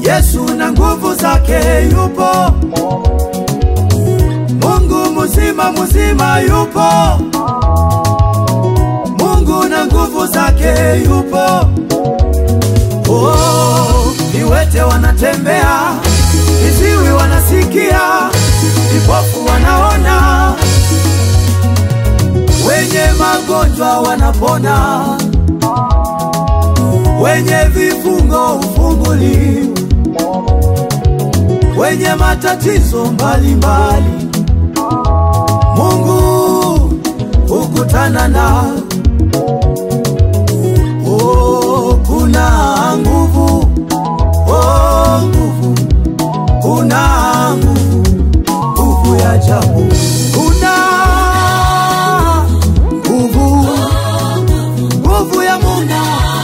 Yesu na nguvu zake yupo. Mungu mzima mzima yupo. Mungu na nguvu zake yupo. Oh, viwete wanatembea, viziwi wanasikia, vipofu wanaona, wenye magonjwa wanapona, wenye vifungo hufunguliwa, wenye matatizo mbalimbali Mungu hukutana na. Oh, kuna nguvu, oh nguvu, kuna nguvu, nguvu ya ajabu. Kuna nguvu, nguvu ya Mungu,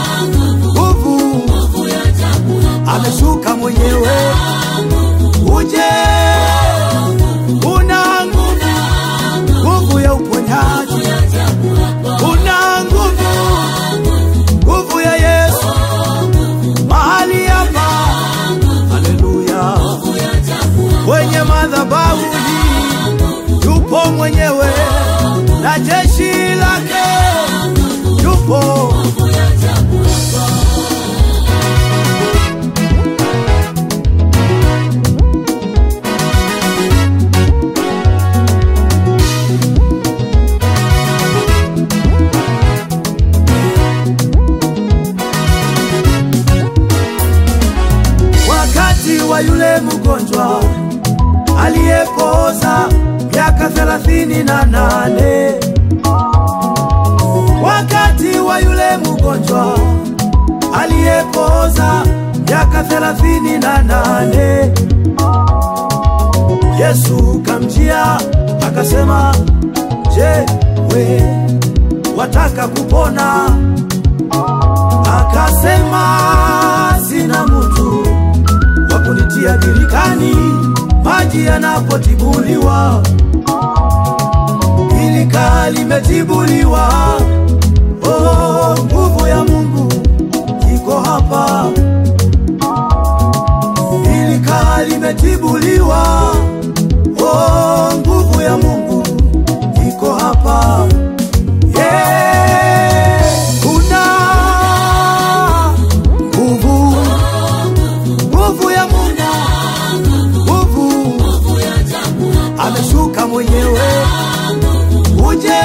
nguvu ya ajabu. Ameshuka mwenyewe, uje. Kuna nguvu, nguvu ya uponyaji. Kuna nguvu, nguvu ya Yesu mahali hapa. Haleluya. Kwenye madhabahu hii yupo mwenyewe na jeshi lake yupo. Wa yule mgonjwa aliyepoza miaka 38, wakati wa yule mgonjwa aliyepoza miaka 38, Yesu kamjia akasema, je, we wataka kupona? Akasema, sina mtu kunitia birikani maji yanapotibuliwa. Birika limetibuliwa. Oh, nguvu ya Mungu iko hapa. Birika limetibuliwa. Oh, nguvu ya Mungu iko hapa. Yeah, kuna nguvu, nguvu ya Mungu, nguvu ya ajabu. Ameshuka mwenyewe, uje.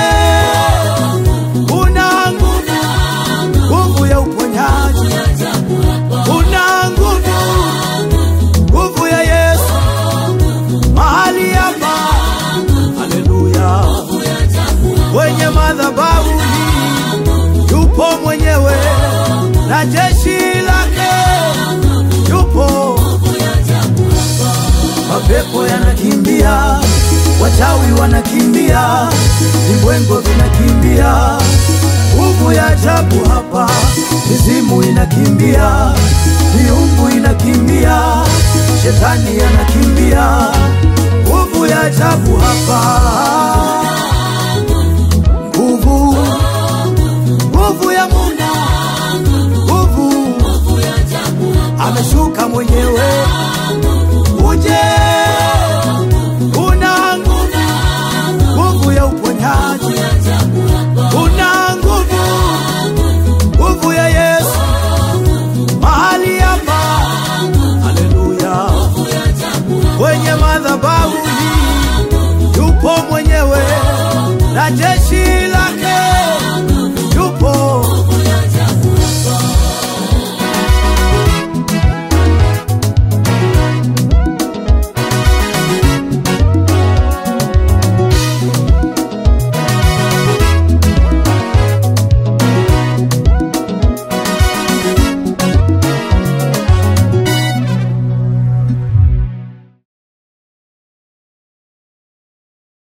Kuna nguvu, nguvu ya uponyaji. Kuna nguvu, nguvu ya Yesu mahali hapa. Haleluya. Kwenye madhabahu hii yupo mwenyewe na jeshi lake yupo. Mapepo yanakimbia, wachawi wanakimbia, vibwengo vinakimbia. Nguvu ya ajabu hapa, mizimu inakimbia, miungu inakimbia.